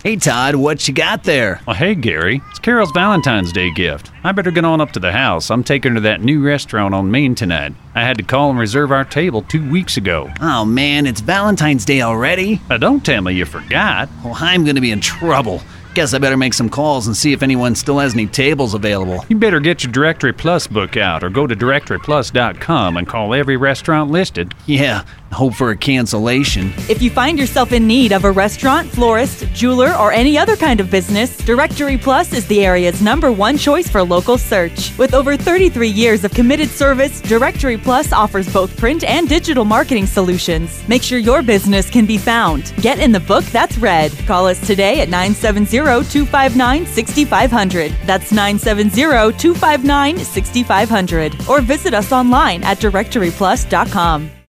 Hey Todd, what you got there? Well, hey Gary, it's Carol's Valentine's Day gift. I better get on up to the house. I'm taking her to that new restaurant on Main tonight. I had to call and reserve our table 2 weeks ago. Oh man, it's Valentine's Day already? Now don't tell me you forgot. Well, I'm gonna be in trouble. Guess I better make some calls and see if anyone still has any tables available. You better get your Directory Plus book out or go to directoryplus.com and call every restaurant listed. Yeah, hope for a cancellation. If you find yourself in need of a restaurant, florist, jeweler, or any other kind of business, Directory Plus is the area's #1 choice for local search. With over 33 years of committed service, Directory Plus offers both print and digital marketing solutions. Make sure your business can be found. Get in the book that's read. Call us today at 970-259-6500. That's 970-259-6500. Or visit us online at directoryplus.com.